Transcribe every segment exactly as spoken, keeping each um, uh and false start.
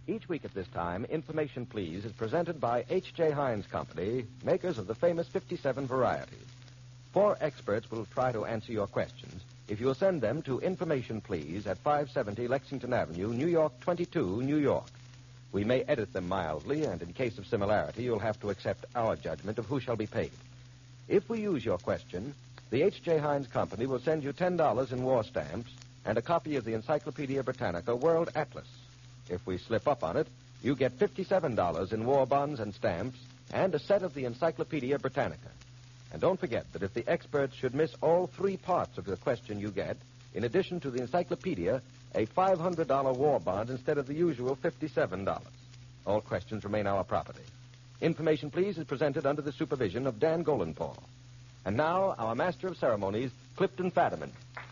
Each week at this time, Information Please is presented by H J. Heinz Company, makers of the famous fifty-seven varieties. Four experts will try to answer your questions if you'll send them to Information Please at five seventy Lexington Avenue, New York twenty-two, New York. We may edit them mildly, and in case of similarity, you'll have to accept our judgment of who shall be paid. If we use your question, the H J. Heinz Company will send you ten dollars in war stamps and a copy of the Encyclopedia Britannica World Atlas. If we slip up on it, you get fifty-seven dollars in war bonds and stamps and a set of the Encyclopedia Britannica. And don't forget that if the experts should miss all three parts of the question you get, in addition to the encyclopedia, a five hundred dollars war bond instead of the usual fifty-seven dollars. All questions remain our property. Information Please is presented under the supervision of Dan Golenpaul. And now, our master of ceremonies, Clifton Fadiman.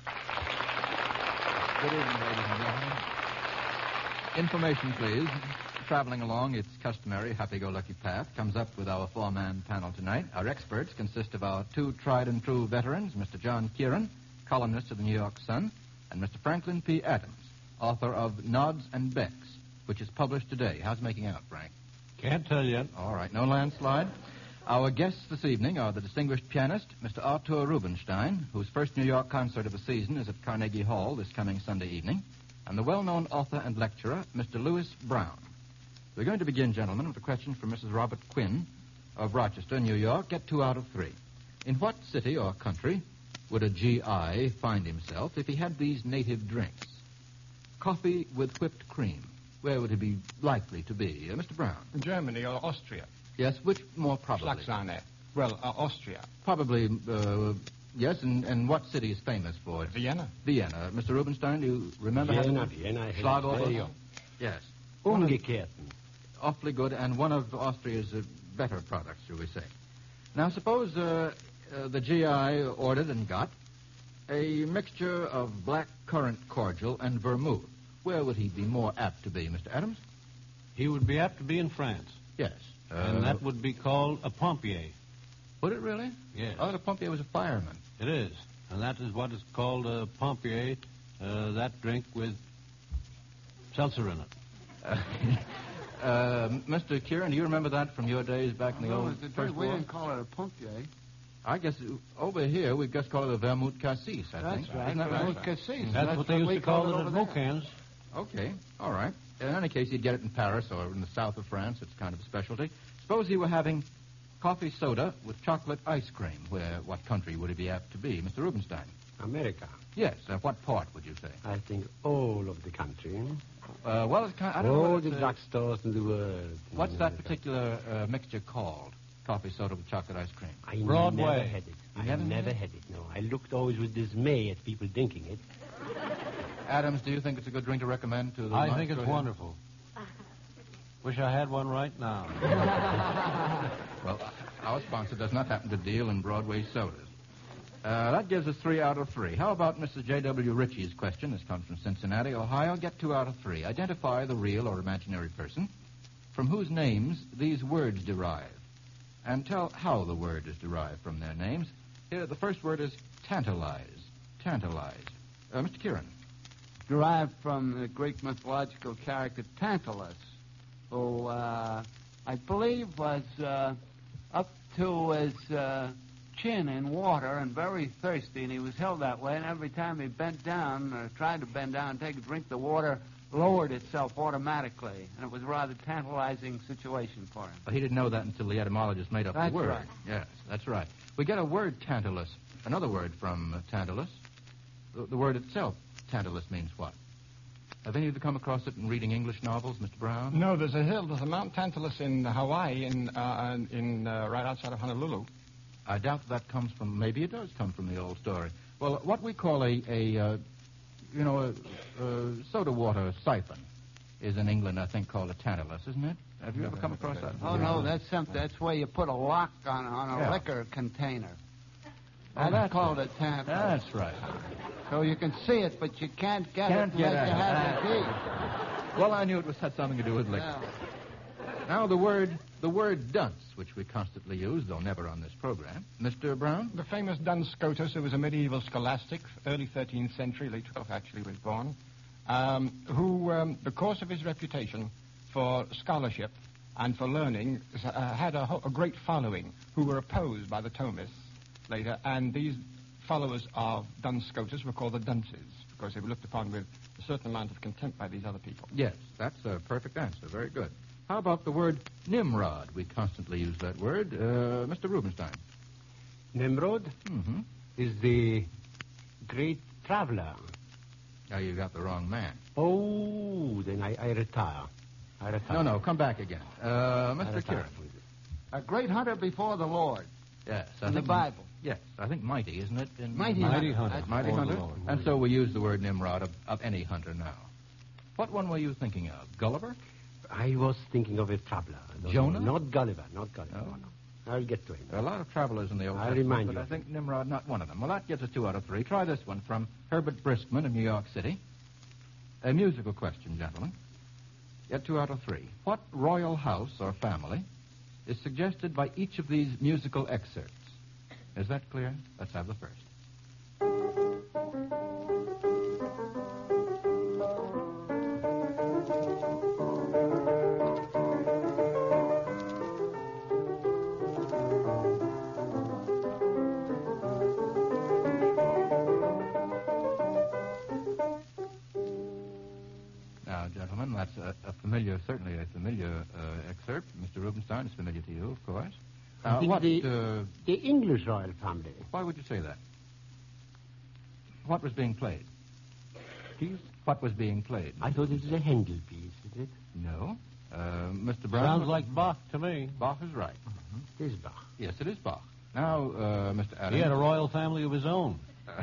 Good evening, ladies and gentlemen. Information, please. Traveling along its customary happy-go-lucky path comes up with our four-man panel tonight. Our experts consist of our two tried-and-true veterans, Mister John Kieran, columnist of the New York Sun, and Mister Franklin P. Adams, author of Nods and Becks, which is published today. How's it making out, Frank? Can't tell yet. All right, no landslide. Our guests this evening are the distinguished pianist, Mister Artur Rubinstein, whose first New York concert of the season is at Carnegie Hall this coming Sunday evening, and the well-known author and lecturer, Mister Lewis Brown. We're going to begin, gentlemen, with a question from Missus Robert Quinn of Rochester, New York. Get two out of three. In what city or country would a G I find himself if he had these native drinks? Coffee with whipped cream. Where would he be likely to be? Uh, Mister Brown. Germany or Austria. Yes, which more probably? Schlagsahne. Well, uh, Austria. Probably, uh, yes, and, and what city is famous for it? Vienna. Vienna. Mister Rubinstein, do you remember Vienna, having... Vienna. Schlaghofer? Yes. Umgekehrten. Awfully good, and one of Austria's uh, better products, shall we say. Now, suppose uh, uh, the G I ordered and got a mixture of black currant cordial and vermouth. Where would he be more apt to be, Mister Adams? He would be apt to be in France. Yes. Uh, and that would be called a pompier. Would it really? Yes. Oh, the pompier was a fireman. It is. And that is what is called a pompier, uh, that drink with seltzer in it. Uh, uh, Mister Kieran, do you remember that from your days back in the no, old the First we War? didn't call it a pompier. I guess over here we just call it a vermouth cassis, I That's think. right. Isn't that Vermouth right? cassis. That's, That's what they used we to call it over at there. Bouquin's. Okay, all right. In any case, you'd get it in Paris or in the south of France. It's kind of a specialty. Suppose you were having coffee soda with chocolate ice cream. Where, what country would it be apt to be, Mister Rubinstein? America. Yes. Uh, what part would you say? I think all of the country. Uh, well, it's kind, I don't know. All what the it's, uh, drugstores in the world. What's that particular uh, mixture called? Coffee soda with chocolate ice cream. I Broadway. never had it. You I haven't never had had it, no. I looked always with dismay at people drinking it. Adams, do you think it's a good drink to recommend to the I think it's maestro here? wonderful. Wish I had one right now. Well, our sponsor does not happen to deal in Broadway sodas. Uh, that gives us three out of three. How about Mister J W. Ritchie's question? This comes from Cincinnati, Ohio. Get two out of three. Identify the real or imaginary person from whose names these words derive. And tell how the word is derived from their names. Here, the first word is tantalize. Tantalize. Uh, Mister Kieran. Derived from the Greek mythological character Tantalus, who uh, I believe was uh, up to his uh, chin in water and very thirsty, and he was held that way, and every time he bent down or tried to bend down and take a drink, the water lowered itself automatically, and it was a rather tantalizing situation for him. Well, he didn't know that until the etymologist made up That's the word. right. Yes, that's right. We get a word, tantalus, another word from uh, tantalus. The, the word itself, tantalus, means what? Have any of you come across it in reading English novels, Mister Brown? No, there's a hill. There's a Mount Tantalus in Hawaii, in uh, in uh, right outside of Honolulu. I doubt that comes from, maybe it does come from the old story. Well, what we call a, a uh, you know, a, a soda water siphon is in England, I think, called a tantalus, isn't it? Have you ever come across that? Oh, no, that's something. That's where you put a lock on, on a Yeah. liquor container. Oh, That's, that's called it. a tantalus. That's right. So you can see it, but you can't get Can't it get unless you at have it. the key. Well, I knew it was had something to do with liquor. Yeah. Now, the word, the word dunce, which we constantly use, though never on this program. Mister Brown? The famous Duns Scotus, who was a medieval scholastic, early thirteenth century, late twelfth actually was born, um, who, um, because of his reputation, for scholarship and for learning uh, had a, ho- a great following who were opposed by the Thomists later, and these followers of Duns Scotus were called the Dunces because they were looked upon with a certain amount of contempt by these other people. Yes, that's a perfect answer. Very good. How about the word Nimrod? We constantly use that word. Uh, Mister Rubenstein. Nimrod Mm-hmm. is the great traveler. Now, you got the wrong man. Oh, then I, I retire. I retire. No, no, come back again. Uh, I Mister retire. Kieran. A great hunter before the Lord. Yes. I In the think- Bible. Yes, I think mighty, isn't it? In Mighty Mighty hunter. hunter. That's Mighty before the hunter? Lord. And so we use the word Nimrod of, of any hunter now. What one were you thinking of? Gulliver? I was thinking of a traveler. No, Jonah? no, not Gulliver, not Gulliver. No? No, no. I'll get to him. There are a lot of travelers in the Old I'll Testament, remind but you I of think Nimrod not one of them. Well, that gives us two out of three. Try this one from Herbert Briskman of New York City. A musical question, gentlemen. Get two out of three. What royal house or family is suggested by each of these musical excerpts? Is that clear? Let's have the first. Now, gentlemen, that's a, a familiar, certainly a familiar uh, excerpt. Mister Rubenstein is familiar to you, of course. I Uh, think what, the, uh, the English royal family. why would you say that? What was being played? What was being played? I thought it was a Handel piece, is it? No. Uh, Mister Brown? Sounds like Bach to me. Bach is right. It is Bach. Yes, it is Bach. Now, uh, Mister Adams. He had a royal family of his own.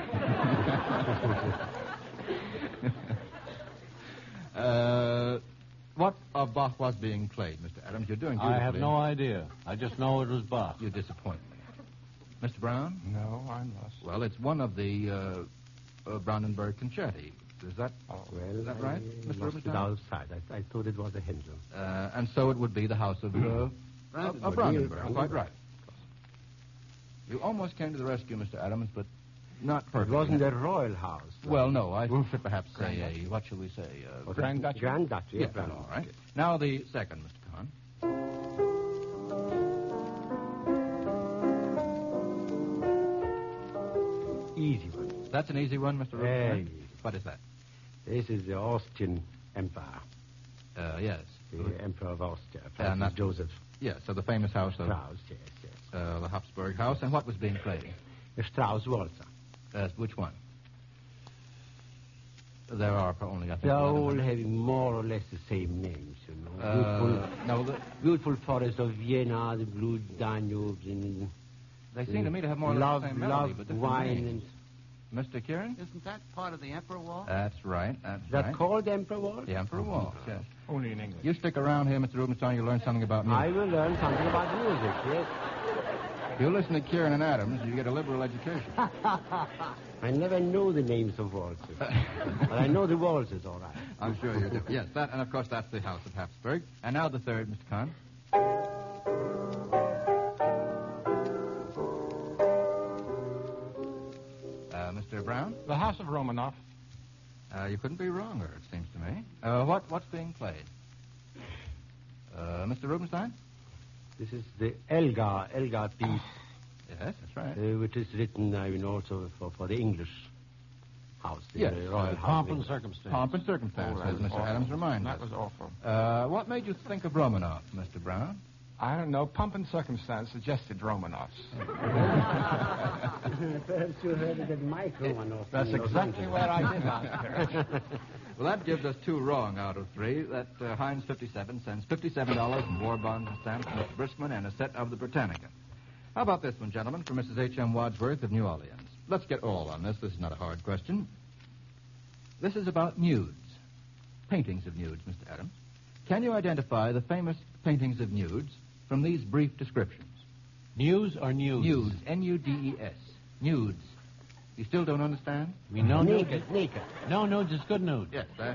uh, what of Bach was being played, Mister Adams? You're doing beautifully. I have no idea. I just know it was Bach. You disappoint me. Mister Brown? No, I'm lost. Well, it's one of the uh, uh, Brandenburg concerti. Is that Well, Is that right, I Mister lost it Rubenstein? outside. I, I thought it was a Handel. Uh, and so it would be the house of, uh, of, of Brandenburg. Quite right. You almost came to the rescue, Mister Adams, but not It perfectly. wasn't a royal house. Well, no, I should perhaps say a, what shall we say? Uh, Grand Duchy? Grand Duchy. yeah, Grand all Duchy. right. Now the second, Mister Kahn. Easy one. That's an easy one, Mister Very Rubenstein. easy. What is that? This is the Austrian Empire. Uh, yes. The Emperor of Austria, And Francis that- Joseph Yes, so the famous house of Strauss. Yes, yes. uh, the Habsburg house. And what was being played? The Strauss Waltzer. Uh, which one? There are only, I think, They are one of all them. having more or less the same names, you know. Uh, beautiful, no, the, beautiful forest of Vienna, the blue Danube, and they seem to me to have more or less love, the same melody, love but different wine. names. Mister Kieran? Isn't that part of the Emperor Wall? That's right. That's Is that right. called Emperor Waltz? The Emperor Waltz, yes. Only in English. You stick around here, Mister Rubenstein, you'll learn something about music. I will learn something about music, yes. If you listen to Kieran and Adams, you get a liberal education. I never know the names of waltzes. But I know the waltzes, all right. I'm sure you do. Yes, that, and of course that's the House of Habsburg. And now the third, Mister Kahn. Uh, Mister Brown, The House of Romanov. uh, you couldn't be wronger, it seems to me. Uh, what what's being played? Uh, Mister Rubenstein? This is the Elgar, Elgar piece, Yes, that's right. uh, which is written, I mean, also for, for the English house, the Yes, uh, royal Uh, house. Pomp of and England. circumstance. Pomp and circumstance, Oh, that as was Mister awful. Adams reminds That us. was awful. Uh, what made you think of Romanov, Mister Brown? I don't know. Pomp and circumstance suggested Romanovs. Perhaps you heard it at Mike Romanov. That's in Los exactly Angeles. where I did answer. Well, that gives us two wrong out of three. That uh, Heinz fifty-seven sends fifty-seven dollars in war bonds and stamps to Mister Briskman and a set of the Britannica. How about this one, gentlemen, from Missus H M. Wadsworth of New Orleans? Let's get all on this. This is not a hard question. This is about nudes. Paintings of nudes, Mister Adams. Can you identify the famous paintings of nudes from these brief descriptions? News or news? Nudes, N U D E S. Nudes. You still don't understand? We know nudes. Naked, naked. No nudes is good nudes. Yes, that.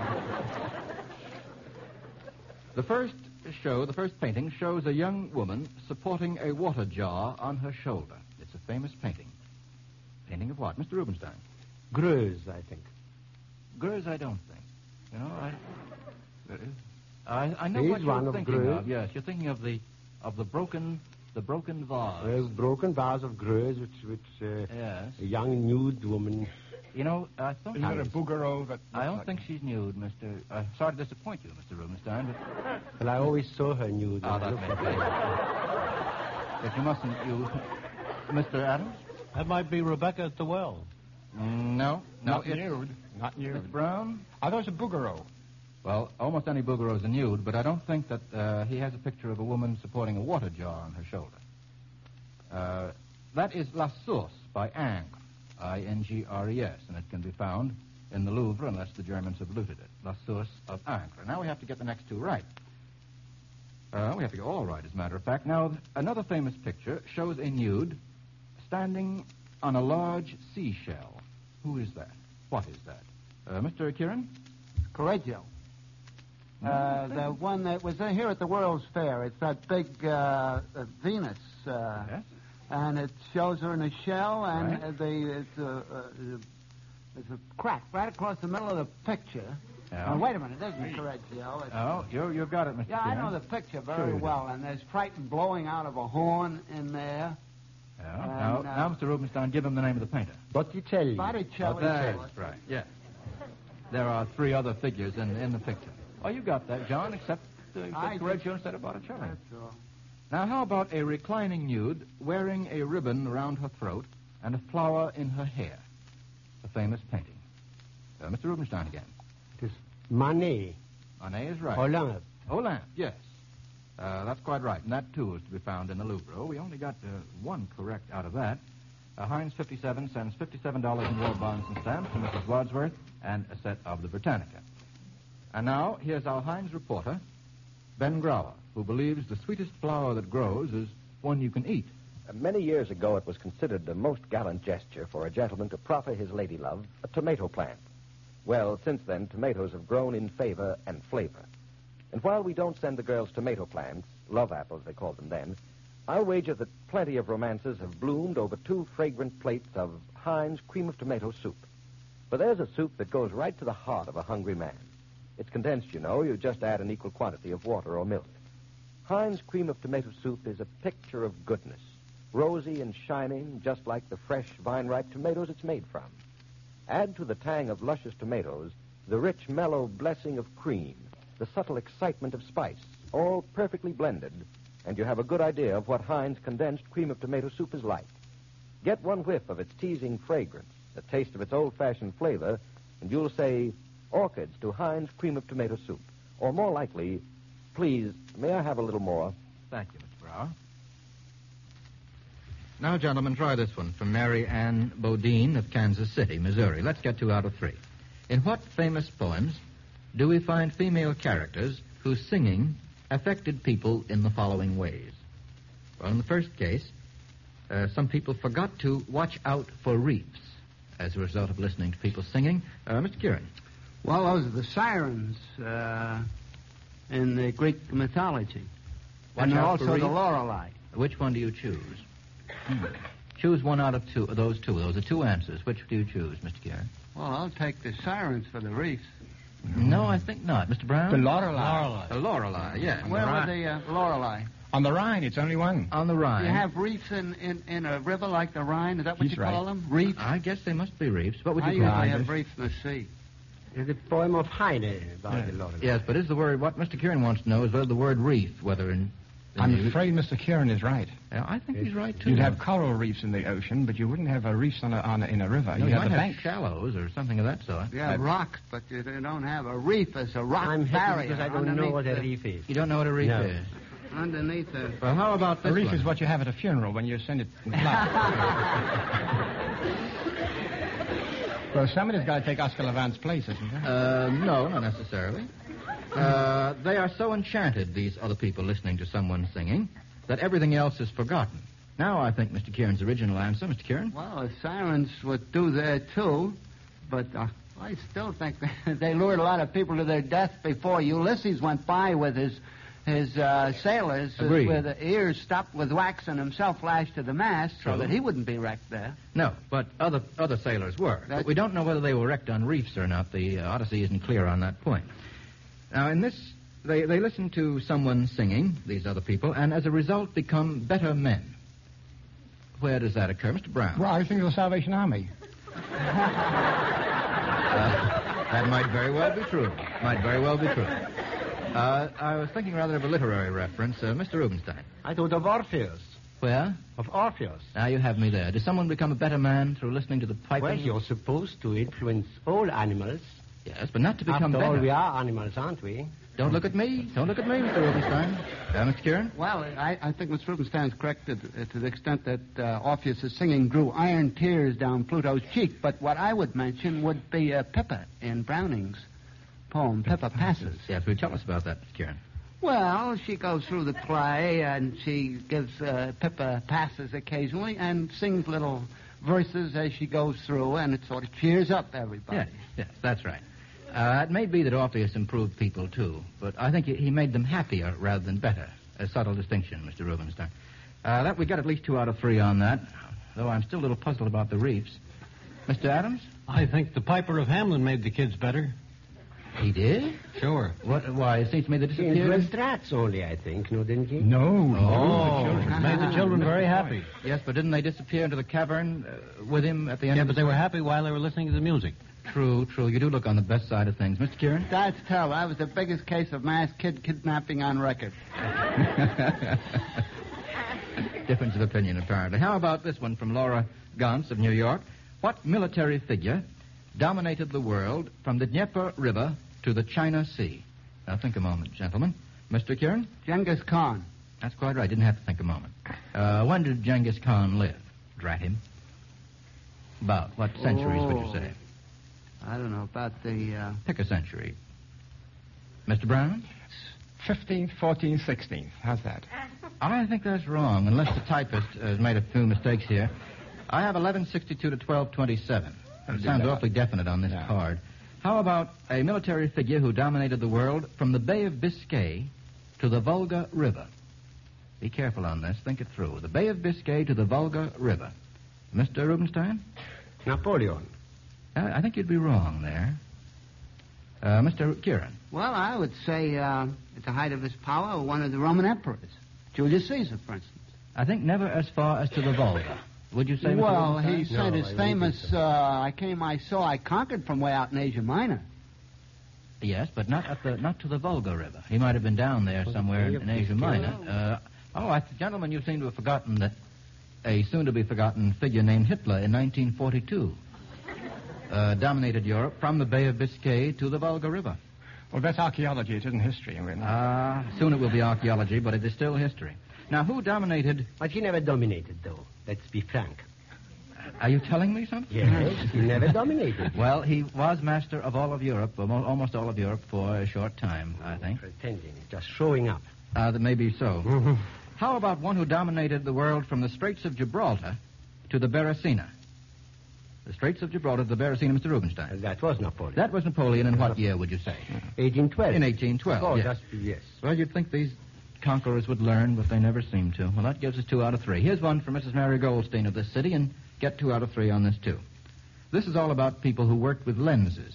The first show, the first painting, shows a young woman supporting a water jar on her shoulder. It's a famous painting. Painting of what? Mister Rubenstein. Greuze, I think. Greuze, I don't think. You know, I... I, I know He's what you're one of thinking Greuze. of. Yes, you're thinking of the of the broken the broken vase. A broken vase of Greuze, which, which uh, Yes. a young nude woman. You know, I thought Isn't there a Bouguereau that... I don't like think she's nude, Mister Uh, sorry to disappoint you, Mister Rubenstein, but Well, I always saw her nude. oh, when I that looked may at be. her. But you mustn't. You, Mister Adams? That might be Rebecca at the well. Mm, no, no, Not it's nude. Not Miss nude. Brown. I thought it was a Bouguereau. Well, almost any Bouguereau's a nude, but I don't think that uh, he has a picture of a woman supporting a water jar on her shoulder. Uh, that is La Source by Ingres, I N G R E S, and it can be found in the Louvre unless the Germans have looted it. La Source of Ingres. Now we have to get the next two right. Uh, we have to get all right, as a matter of fact. Now, another famous picture shows a nude standing on a large seashell. Who is that? What is that? Uh, Mister Kieran? Correggio. Uh, the one that was here at the World's Fair. It's that big uh, uh, Venus. Uh, Yes? And it shows her in a shell, and Right. uh, the, it's, a, uh, it's a crack right across the middle of the picture. Yeah. Uh, wait a minute, it isn't Correggio. It's, Oh, you, you've got it, Mister yeah, I Kieran. know the picture Sure very you do. well, and there's Triton blowing out of a horn in there. Yeah. And, now, uh, now, Mister Rubenstein, give him the name of the painter. Botticelli. Botticelli. That's right, yes. There are three other figures in, in the picture. Oh, you got that, John, except, uh, I except did. Correggio instead of Botticelli. That's all. Now, how about a reclining nude wearing a ribbon around her throat and a flower in her hair? A famous painting. Uh, Mister Rubenstein again. It is Manet. Manet is right. Olympe. Olympe, yes. Uh, that's quite right. And that, too, is to be found in the Louvre. Oh, we only got uh, one correct out of that. Uh, Heinz fifty-seven sends fifty-seven dollars in war bonds and stamps to Missus Wadsworth and a set of the Britannica. And now, here's our Heinz reporter, Ben Grauer, who believes the sweetest flower that grows is one you can eat. Uh, Many years ago, it was considered the most gallant gesture for a gentleman to proffer his lady love a tomato plant. Well, since then, tomatoes have grown in favor and flavor. And while we don't send the girls tomato plants, love apples they called them then, I'll wager that plenty of romances have bloomed over two fragrant plates of Heinz cream of tomato soup. But there's a soup that goes right to the heart of a hungry man. It's condensed, you know. You just add an equal quantity of water or milk. Heinz cream of tomato soup is a picture of goodness, rosy and shining, just like the fresh, vine-ripe tomatoes it's made from. Add to the tang of luscious tomatoes the rich, mellow blessing of cream, the subtle excitement of spice, all perfectly blended, and you have a good idea of what Heinz condensed cream of tomato soup is like. Get one whiff of its teasing fragrance, a taste of its old-fashioned flavor, and you'll say, orchids to Heinz cream of tomato soup. Or more likely, please, may I have a little more? Thank you, Mister Brower. Now, gentlemen, try this one from Mary Ann Bodine of Kansas City, Missouri. Let's get two out of three. In what famous poems do we find female characters whose singing affected people in the following ways? Well, in the first case, uh, some people forgot to watch out for reefs as a result of listening to people singing. Uh, Mister Kieran. Well, those are the sirens uh, in the Greek mythology. Watch and out for also the reefs. Lorelei. Which one do you choose? Hmm. Choose one out of two. Those two. Those are two answers. Which do you choose, Mister Kieran? Well, I'll take the sirens for the reefs. No, I think not. Mister Brown? The Lorelei. Lorelei. The Lorelei, yes. Where Right. were the uh, Lorelei? On the Rhine, it's only one. On the Rhine. You have reefs in, in, in a river like the Rhine? Is that what He's you call right. them? Reefs? I guess they must be reefs. What would I you call usually them? have reefs in the sea. It's a poem of Heine by the Lorelei. Yes, but is the word, what Mister Kieran wants to know is whether the word reef, whether in... in I'm the- afraid Mister Kieran is right. Yeah, I think he's right, too. You'd have coral reefs in the ocean, but you wouldn't have a reefs on a, on a, in a river. No, You'd you have might the have bank. shallows or something of that sort. Yeah, Uh, rocks, but you don't have a reef as a rock I'm happy barrier. because I don't know underneath what a the- reef is. You don't know what a reef No. is? Underneath the... Well, how about A this reef one? is what you have at a funeral when you send it in flowers. Well, somebody's got to take Oscar Levant's place, isn't there? Uh, no, not necessarily. Uh, they are so enchanted, these other people listening to someone singing, that everything else is forgotten. Now I think Mister Kieran's original answer, Mister Kieran. Well, the sirens would do that, too, but uh, I still think they lured a lot of people to their death before Ulysses went by with his his uh, sailors uh, Agreed. with the ears stopped with wax and himself lashed to the mast so True. that he wouldn't be wrecked there. No, but other other sailors were. But That's- we don't know whether they were wrecked on reefs or not. The uh, Odyssey isn't clear on that point. Now, in this They, they listen to someone singing, these other people, and as a result become better men. Where does that occur, Mister Brown? Well, I think of the Salvation Army. Uh, that might very well be true. Might very well be true. Uh, I was thinking rather of a literary reference. Uh, Mister Rubenstein. I thought of Orpheus. Where? Of Orpheus. Now you have me there. Does someone become a better man through listening to the piping? Well, you're supposed to influence all animals. Yes, but not to become After better. all, we are animals, aren't we? Don't look at me. Don't look at me, Mister Rubenstein. Uh, Mister Kieran? Well, I, I think Mister Rubenstein's correct to, to the extent that uh, Orpheus' singing drew iron tears down Pluto's cheek. But what I would mention would be uh, Pippa in Browning's poem, Pippa Passes. Yes, will you tell us about that, Mister Kieran? Well, she goes through the play and she gives uh, Pippa passes occasionally and sings little verses as she goes through, and it sort of cheers up everybody. Yes, yes, that's right. Uh, it may be that Orpheus improved people, too, but I think he, he made them happier rather than better. A subtle distinction, Mister Rubenstein. Uh, that we got at least two out of three on that, though I'm still a little puzzled about the reefs. Mister Adams? I think the Piper of Hamelin made the kids better. He did? Sure. What? Why, it seems to me they He disappeared. influenced rats only, I think, no, didn't he? No, Oh, no, the children. made the children very happy. Yes, but didn't they disappear into the cavern uh, with him at the end Yeah, of but the they were story? happy while they were listening to the music. True, true. You do look on the best side of things. Mister Kieran? That's terrible. That was the biggest case of mass kid kidnapping on record. Difference of opinion, apparently. How about this one from Laura Gantz of New York? What military figure dominated the world from the Dnieper River to the China Sea? Now, think a moment, gentlemen. Mister Kieran? Genghis Khan. That's quite right. Didn't have to think a moment. Uh, when did Genghis Khan live? Drat him. About what centuries would you say? I don't know about the. Uh... Pick a century. Mister Brown? fifteenth, fourteenth, sixteenth. How's that? I think that's wrong, unless the typist has made a few mistakes here. I have eleven sixty-two to twelve twenty-seven. It sounds awfully definite on this Yeah. card. How about a military figure who dominated the world from the Bay of Biscay to the Volga River? Be careful on this. Think it through. The Bay of Biscay to the Volga River. Mister Rubenstein? Napoleon. Uh, I think you'd be wrong there. Uh, Mister Kieran? Well, I would say uh, at the height of his power, one of the Roman emperors, Julius Caesar, for instance. I think never as far as to the Volga. Would you say, Mister Well, Rubenstein? he No, sent I his wouldn't famous think so. uh, "I came, I saw, I conquered" from way out in Asia Minor. Yes, but not at the not to the Volga River. He might have been down there somewhere in, in Asia Minor. Uh, oh, I, gentlemen, you seem to have forgotten that a soon-to-be-forgotten figure named Hitler in nineteen forty-two uh, dominated Europe from the Bay of Biscay to the Volga River. Well, that's archaeology. It isn't history. I mean, Ah, soon it will be archaeology, but it is still history. Now, who dominated? But he never dominated, though. Let's be frank. Are you telling me something? Yes, he never dominated. Well, he was master of all of Europe, almo- almost all of Europe, for a short time, I think. Pretending, just showing up. Uh, that may be so. How about one who dominated the world from the Straits of Gibraltar to the Beresina? The Straits of Gibraltar to the Beresina, Mister Rubenstein. That was Napoleon. That was Napoleon in what year, would you say? eighteen twelve. In eighteen twelve, Oh, yes. just, yes. Well, you'd think these conquerors would learn, but they never seem to. Well, that gives us two out of three. Here's one for Missus Mary Goldstein of this city, and get two out of three on this, too. This is all about people who worked with lenses.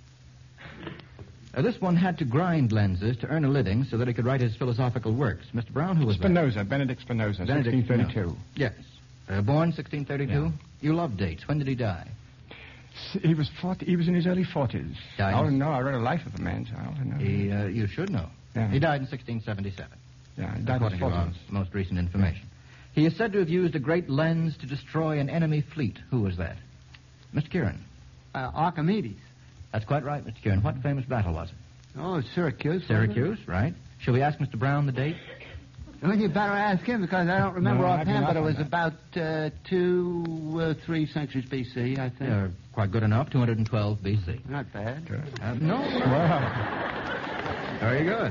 Uh, this one had to grind lenses to earn a living so that he could write his philosophical works. Mister Brown, who was that? Spinoza, Benedict Spinoza, Benedict sixteen thirty-two. Spinoza. Yes. Uh, born sixteen thirty-two? Yeah. You love dates. When did he die? S- He was forty. He was in his early forties. Died I in- don't know. I read a life of a man, so I don't know. He, uh, you should know. Yeah. He died in sixteen seventy-seven. yeah, he died in According his to our forties. most recent information. He is said to have used a great lens to destroy an enemy fleet. Who was that? Mister Kieran. Uh, Archimedes. That's quite right, Mister Kieran. What famous battle was it? Oh, Syracuse. wasn't it? Syracuse, right? Shall we ask Mister Brown the date? Well, you better ask him because I don't remember No, I've been offhand, but off it on was that. about uh, two, uh, three centuries B C, I think. Uh, quite good enough. two hundred twelve B C. Not bad. Uh, no. Wow. Very good.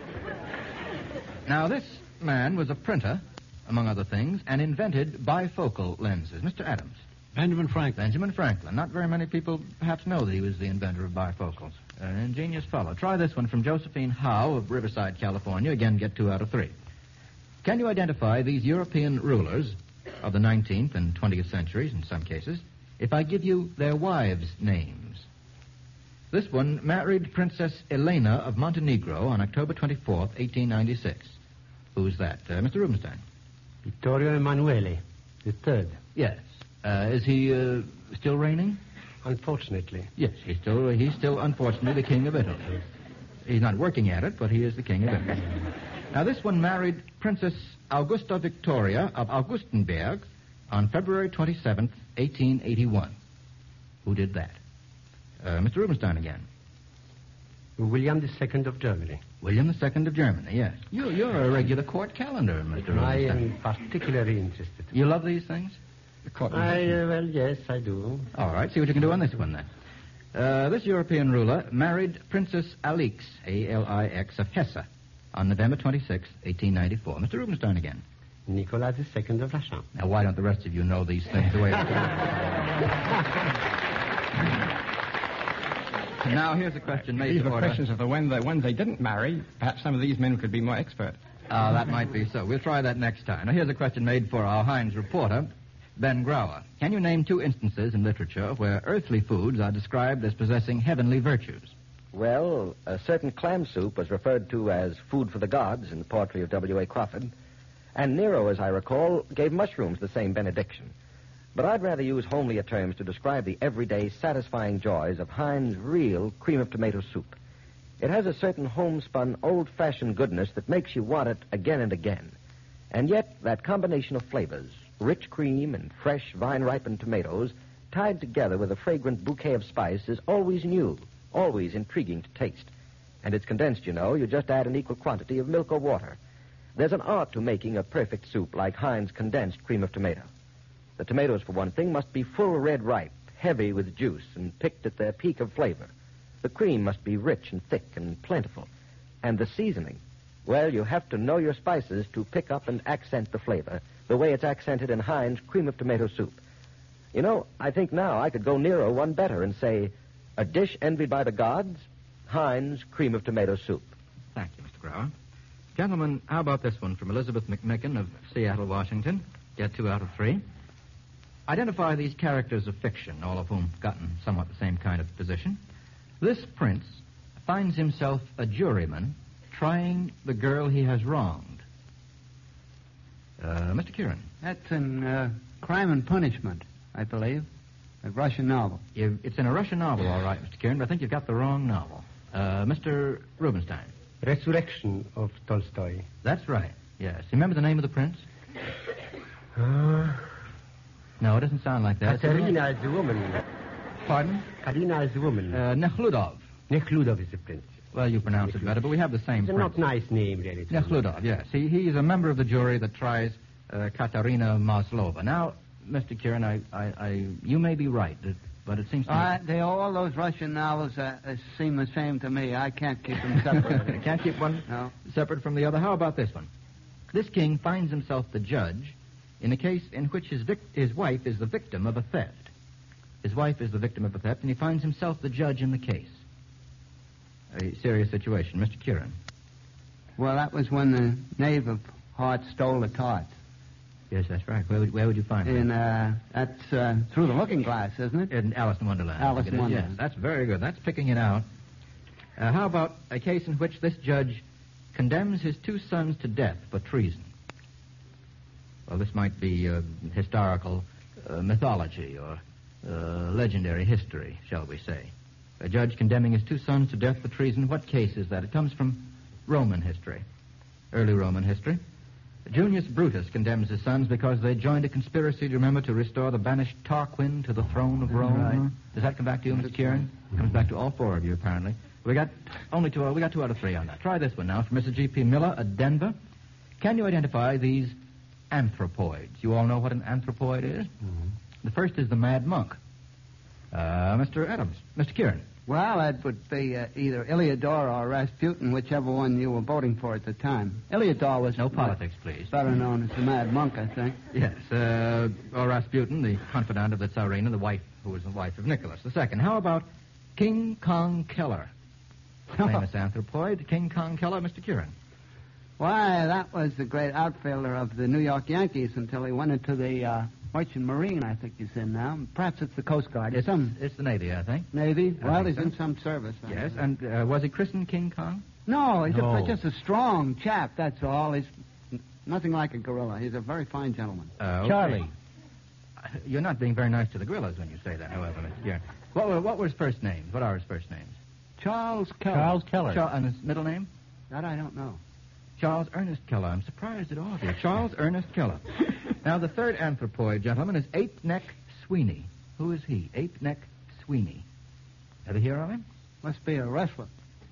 Now, this man was a printer, among other things, and invented bifocal lenses. Mister Adams. Benjamin Franklin. Benjamin Franklin. Not very many people perhaps know that he was the inventor of bifocals. An ingenious fellow. Try this one from Josephine Howe of Riverside, California. Again, get two out of three. Can you identify these European rulers of the nineteenth and twentieth centuries, in some cases, if I give you their wives' names? This one married Princess Elena of Montenegro on October twenty-fourth, eighteen ninety-six. Who's that? Uh, Mister Rubenstein? Vittorio Emanuele, the third. Yes. Uh, is he uh, still reigning? Unfortunately. Yes, he's still, he's still, unfortunately, the king of Italy. He's not working at it, but he is the king of Italy. Now, this one married Princess Augusta Victoria of Augustenberg on February twenty-seventh, eighteen eighty-one. Who did that? Uh, Mister Rubenstein again. William the Second of Germany. William the Second of Germany, yes. You, you're a regular court calendar, Mister I Rubenstein. am particularly interested. You love these things? The court I, uh, well, yes, I do. All right, see what you can do on this one, then. Uh, this European ruler married Princess Alix, A L I X, of Hesse on November twenty-sixth, eighteen ninety-four. Mister Rubenstein again. Nicolas the Second of Russia. Now, why don't the rest of you know these things the way I do? Now, here's a question made These to are order. questions of the when the ones they didn't marry. Perhaps some of these men could be more expert. Ah, that might be so. We'll try that next time. Now, here's a question made for our Heinz reporter, Ben Grauer. Can you name two instances in literature where earthly foods are described as possessing heavenly virtues? Well, a certain clam soup was referred to as food for the gods in the poetry of W A Crawford. And Nero, as I recall, gave mushrooms the same benediction. But I'd rather use homelier terms to describe the everyday satisfying joys of Heinz real cream of tomato soup. It has a certain homespun, old-fashioned goodness that makes you want it again and again. And yet, that combination of flavors, rich cream and fresh vine-ripened tomatoes, tied together with a fragrant bouquet of spice, is always new, always intriguing to taste. And it's condensed, you know. You just add an equal quantity of milk or water. There's an art to making a perfect soup like Heinz condensed cream of tomato. The tomatoes, for one thing, must be full red ripe, heavy with juice, and picked at their peak of flavor. The cream must be rich and thick and plentiful. And the seasoning, well, you have to know your spices to pick up and accent the flavor, the way it's accented in Heinz cream of tomato soup. You know, I think now I could go Nero one better and say, a dish envied by the gods, Heinz cream of tomato soup. Thank you, Mister Grauer. Gentlemen, how about this one from Elizabeth McMicken of Seattle, Washington? Get two out of three. Identify these characters of fiction, all of whom gotten somewhat the same kind of position. This prince finds himself a juryman trying the girl he has wronged. Uh, Mister Kieran. That's in uh, Crime and Punishment, I believe. A Russian novel. You, it's in a Russian novel, all right, Mister Kieran, but I think you've got the wrong novel. Uh, Mister Rubenstein. Resurrection of Tolstoy. That's right, yes. You remember the name of the prince? Uh, No, it doesn't sound like that. Katerina is the woman. Pardon? Katerina is the woman. Uh, Nekhludov. Nekhludov is the prince. Well, you pronounce it better, but we have the same It's a prince. not nice name, really. Nekhludov, yes. He, he's a member of the jury that tries uh, Katerina Maslova. Now, Mister Kieran, I, I, I, you may be right, but it seems to Uh, me... they all those Russian novels uh, uh, seem the same to me. I can't keep them separate. Can't keep one No. separate from the other. How about this one? This king finds himself the judge in a case in which his vic- his wife is the victim of a theft. His wife is the victim of a theft, and he finds himself the judge in the case. A serious situation. Mister Kieran. Well, that was when the Knave of Hearts stole the tarts. Yes, that's right. Where would, where would you find In, it? uh, that's uh, Through the Looking Glass, isn't it? In Alice in Wonderland. Alice I think in it is. Wonderland. Yes, that's very good. That's picking it out. Uh, how about a case in which this judge condemns his two sons to death for treason? Well, this might be uh, historical uh, mythology or uh, legendary history, shall we say. A judge condemning his two sons to death for treason. What case is that? It comes from Roman history, early Roman history. Junius Brutus condemns his sons because they joined a conspiracy, do you remember, to restore the banished Tarquin to the throne of Rome. Right. Does that come back to you, Mister Kieran? Comes back to all four of you, apparently. We got only two. We got two out of three on that. Try this one now from Mister G P Miller at Denver. Can you identify these anthropoids? You all know what an anthropoid is? Mm-hmm. The first is the mad monk. Uh, Mister Adams. Mister Kieran. Well, that would be uh, either Iliador or Rasputin, whichever one you were voting for at the time. Iliador was No politics, please. better known as the Mad Monk, I think. Yes, uh, or Rasputin, the confidant of the Tsarina, the wife who was the wife of Nicholas the Second. How about King Kong Keller? Famous anthropoid, King Kong Keller, Mister Kieran. Why, that was the great outfielder of the New York Yankees until he went into the uh, Merchant Marine, I think he's in now. Perhaps it's the Coast Guard. It's, some it's the Navy, I think. Navy. I Well, think he's so. in some service. I Yes, know. and uh, was he christened King Kong? No, he's No. A, just a strong chap, that's all. He's n- nothing like a gorilla. He's a very fine gentleman. Uh, okay. Charlie. You're not being very nice to the gorillas when you say that, however, Mister Kieran. What were, what were his first names? What are his first names? Charles Keller. Charles Keller. Char- and his middle name? That I don't know. Charles Ernest Keller. I'm surprised at all of you. Charles Ernest Keller. Now, the third anthropoid, gentlemen, is Ape-Neck Sweeney. Who is he? Ape-Neck Sweeney. Ever hear of him? Must be a wrestler.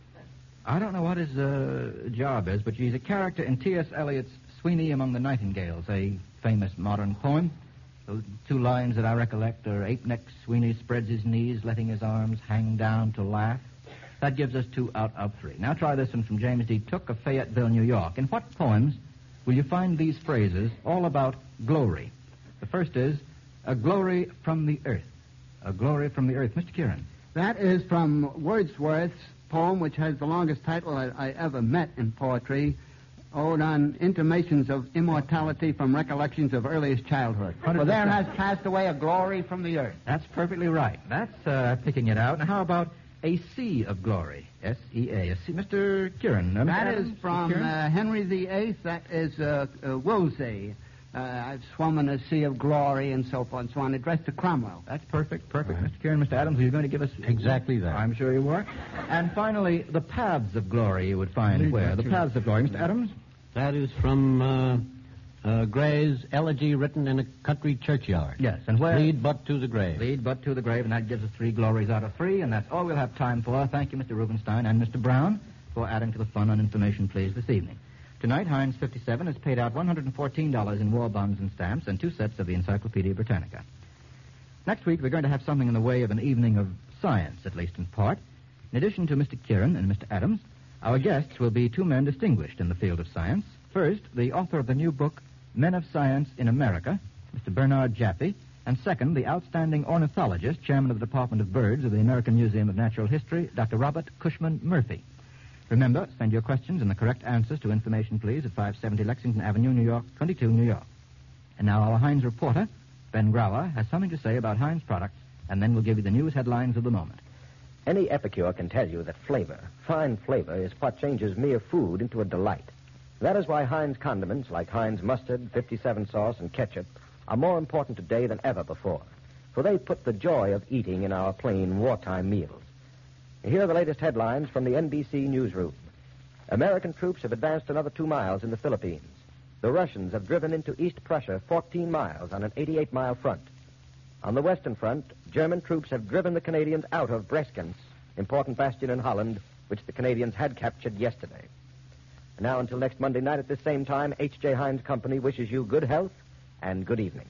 I don't know what his uh, job is, but he's a character in T S. Eliot's Sweeney Among the Nightingales, a famous modern poem. The two lines that I recollect are Ape-Neck Sweeney spreads his knees, letting his arms hang down to laugh. That gives us two out of three. Now try this one from James D. Took of Fayetteville, New York. In what poems will you find these phrases all about glory? The first is, a glory from the earth. A glory from the earth. Mister Kieran. That is from Wordsworth's poem, which has the longest title I, I ever met in poetry, Ode on Intimations of Immortality from Recollections of Earliest Childhood. one hundred For there percent. has passed away a glory from the earth. That's perfectly right. That's uh, picking it out. Now, how about a sea of glory? S E A. A sea. Mister Kieran. Uh, Mister That Adams? is Mister from Kieran? uh, Henry the Eighth. That is uh, uh, Wolsey. Uh, I've swum in a sea of glory and so forth and so on, addressed to Cromwell. That's perfect, perfect. Mister Kieran, Mister Adams, are you going to give us... Exactly that. I'm sure you were. And finally, the paths of glory you would find where? The paths of glory. Mister Adams? That is from uh, uh, Gray's Elegy written in a country churchyard. Yes, and where? Lead but to the grave. Lead but to the grave, and that gives us three glories out of three, and that's all we'll have time for. Thank you, Mister Rubenstein and Mister Brown, for adding to the fun on Information Please this evening. Tonight, Heinz fifty-seven has paid out one hundred fourteen dollars in war bonds and stamps and two sets of the Encyclopedia Britannica. Next week, we're going to have something in the way of an evening of science, at least in part. In addition to Mister Kieran and Mister Adams, our guests will be two men distinguished in the field of science. First, the author of the new book, Men of Science in America, Mister Bernard Jaffe, and second, the outstanding ornithologist, chairman of the Department of Birds of the American Museum of Natural History, Doctor Robert Cushman Murphy. Remember, send your questions and the correct answers to Information Please at five seventy Lexington Avenue, New York, twenty-two, New York. And now our Heinz reporter, Ben Grauer, has something to say about Heinz products, and then we'll give you the news headlines of the moment. Any epicure can tell you that flavor, fine flavor, is what changes mere food into a delight. That is why Heinz condiments like Heinz mustard, fifty-seven sauce, and ketchup are more important today than ever before, for they put the joy of eating in our plain wartime meals. Here are the latest headlines from the N B C newsroom. American troops have advanced another two miles in the Philippines. The Russians have driven into East Prussia fourteen miles on an eighty-eight mile front. On the Western Front, German troops have driven the Canadians out of Breskens, important bastion in Holland, which the Canadians had captured yesterday. Now, until next Monday night at this same time, H J. Heinz Company wishes you good health and good evening.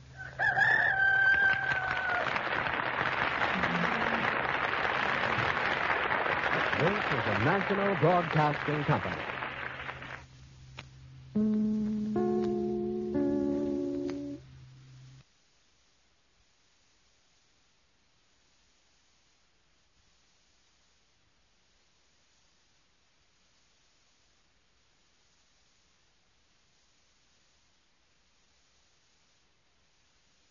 This is the National Broadcasting Company.